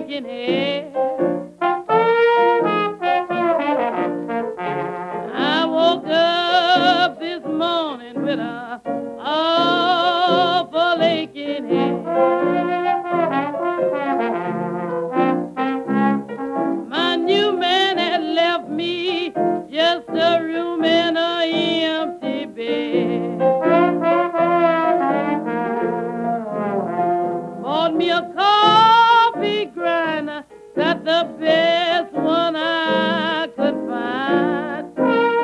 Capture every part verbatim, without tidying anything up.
aching head. I woke up this morning with a awful aching head. My new man had left me just a room and a empty bed. Bought me a coffee grinder, got the best one I could find.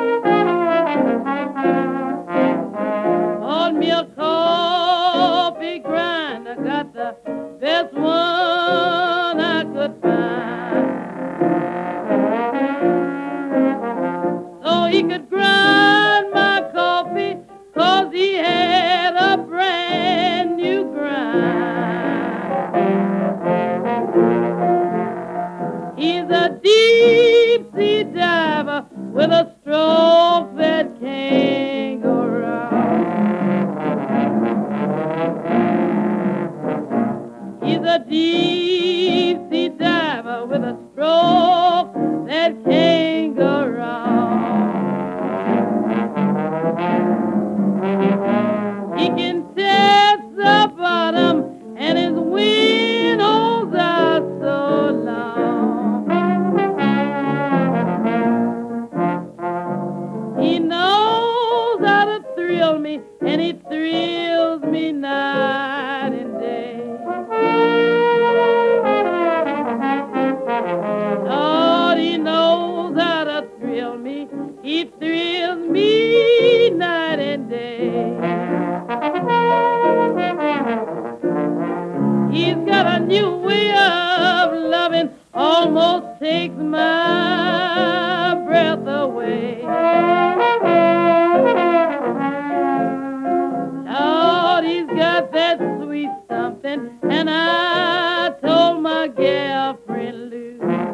Bought me a coffee grinder, got the best one I could find. So he could grind my coffee, 'cause he had a brand new grind. He's a deep sea diver with a stroke that can't go wrong. He's a deep sea diver with a stroke that can't go wrong. He can test the bottom and his windows are so long. He knows how to thrill me and he thrills me night and day. Lord, he knows how to thrill me. He thrills me night and day. He's got a new way of loving, almost takes my breath away. Lord, he's got that sweet something, and I told my girlfriend Lou.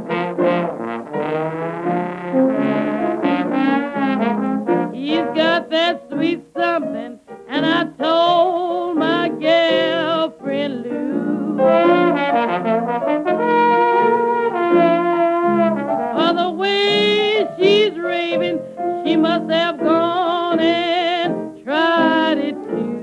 He's got that sweet something, and I told my girlfriend Lou. For the way she's raving, she must have gone and tried it too.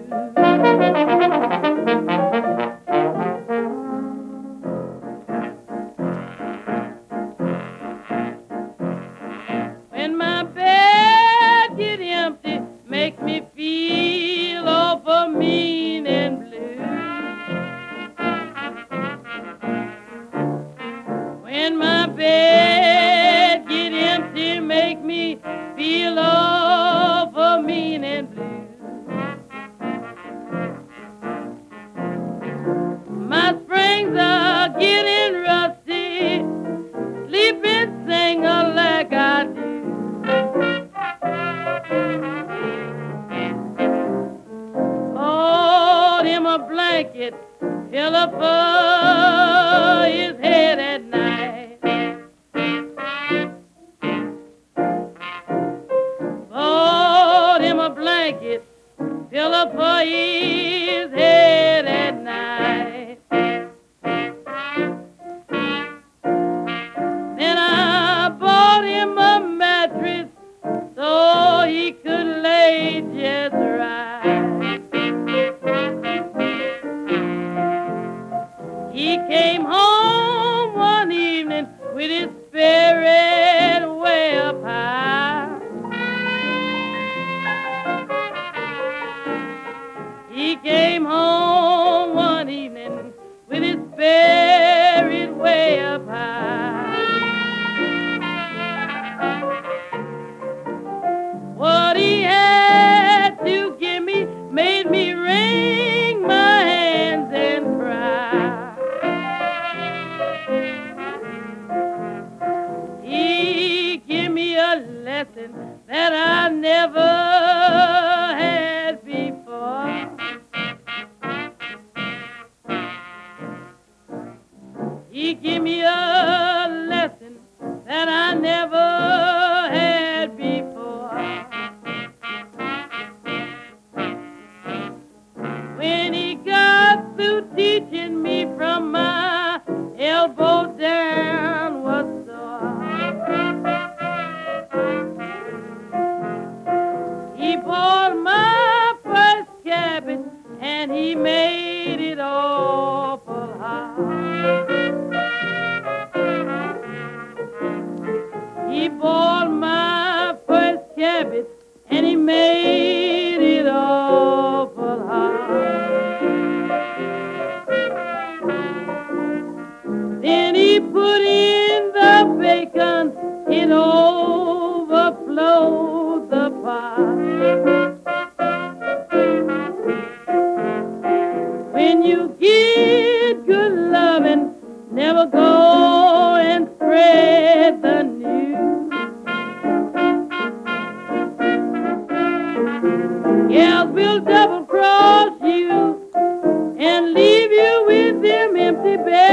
When my bed get empty, make me feel awful mean and blue. When my bed get empty, make me feel awful mean and blue. My springs are getting rusty, sleeping singer like I do. Bought him a blanket, pillow for his head at night. Bought him a blanket, pillow for his head at night. Then I bought him a mattress so he could lay just right. He came home one evening with his spirit way up high. He came home one evening with his spirit way up high. What he had to give me made me wring my hands and cry. He gave me a lesson that I never had before. He gave me a lesson that I never had before. When he got through teaching me from my elbow He boiled my first cabbage and he made it awful hot. Then he put in the bacon, it overflowed the pot. When you get good loving, never go and spread the news. Gals will double cross you and leave you with them empty beds.